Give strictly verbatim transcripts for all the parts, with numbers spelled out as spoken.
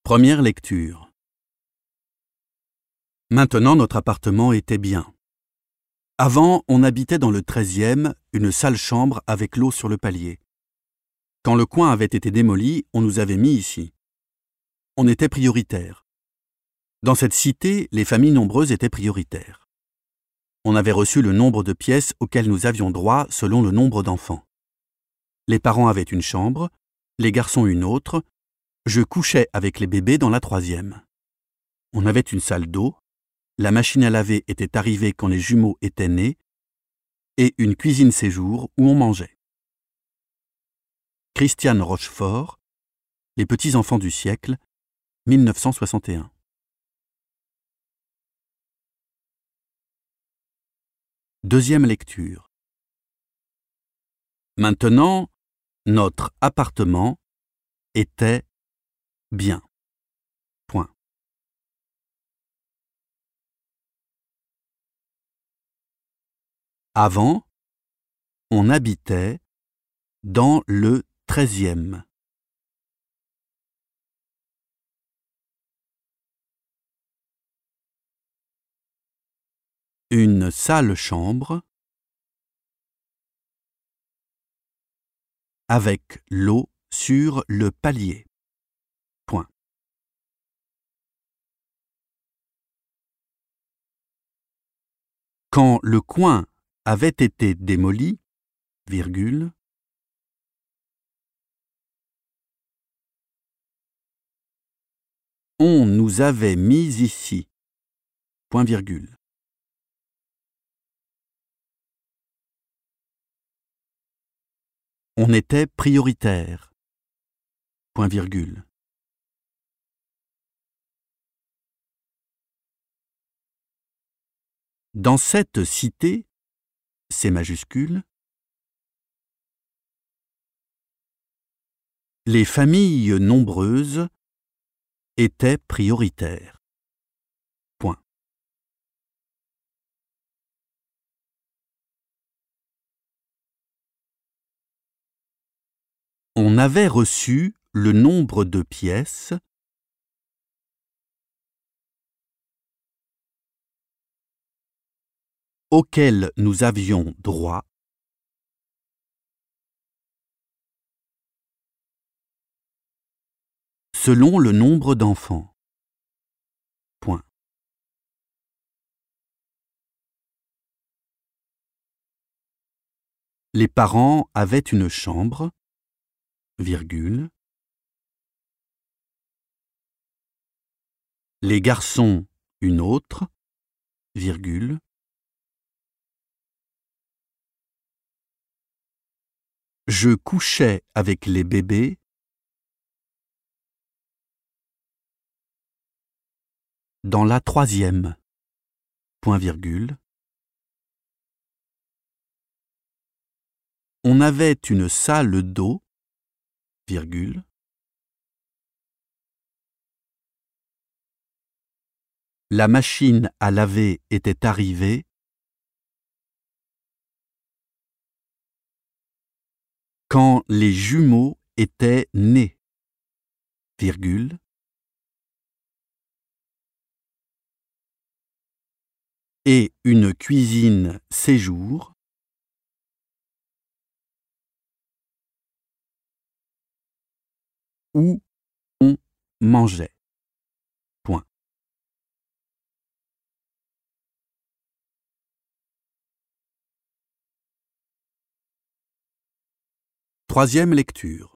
Première lecture. Maintenant notre appartement était bien. Avant, on habitait dans le treizième, une sale chambre avec l'eau sur le palier. Quand le coin avait été démoli, on nous avait mis ici. On était prioritaires. Dans cette cité, les familles nombreuses étaient prioritaires. On avait reçu le nombre de pièces auxquelles nous avions droit selon le nombre d'enfants. Les parents avaient une chambre, les garçons une autre. Je couchais avec les bébés dans la troisième. On avait une salle d'eau, la machine à laver était arrivée quand les jumeaux étaient nés, et une cuisine séjour où on mangeait. Christiane Rochefort, Les petits-enfants du siècle, mille neuf cent soixante et un. Deuxième lecture. Maintenant, notre appartement était bien. Point. Avant, on habitait dans le treizième. Une sale chambre avec l'eau sur le palier. Point. Quand le coin avait été démoli, virgule, on nous avait mis ici, point virgule. On était prioritaire, point virgule. Dans cette cité, C majuscule, les familles nombreuses étaient prioritaires. Point. On avait reçu le nombre de pièces auxquelles nous avions droit selon le nombre d'enfants. Point. Les parents avaient une chambre, virgule. Les garçons une autre, virgule. Je couchais avec les bébés dans la troisième, point virgule. On avait une salle d'eau, virgule. La machine à laver était arrivée quand les jumeaux étaient nés, virgule. Et une cuisine séjour où on mangeait. Point. Troisième lecture.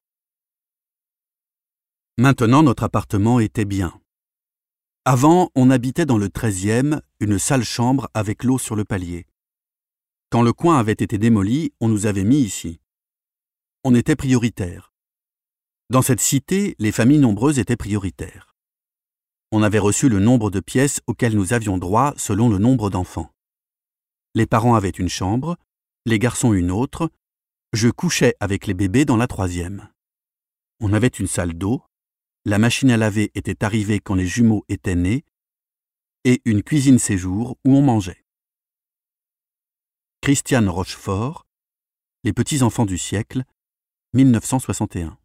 Maintenant notre appartement était bien. Avant, on habitait dans le treizième, une sale chambre avec l'eau sur le palier. Quand le coin avait été démoli, on nous avait mis ici. On était prioritaires. Dans cette cité, les familles nombreuses étaient prioritaires. On avait reçu le nombre de pièces auxquelles nous avions droit selon le nombre d'enfants. Les parents avaient une chambre, les garçons une autre. Je couchais avec les bébés dans la troisième. On avait une salle d'eau, la machine à laver était arrivée quand les jumeaux étaient nés, et une cuisine séjour où on mangeait. Christiane Rochefort, Les petits-enfants du siècle, mille neuf cent soixante et un.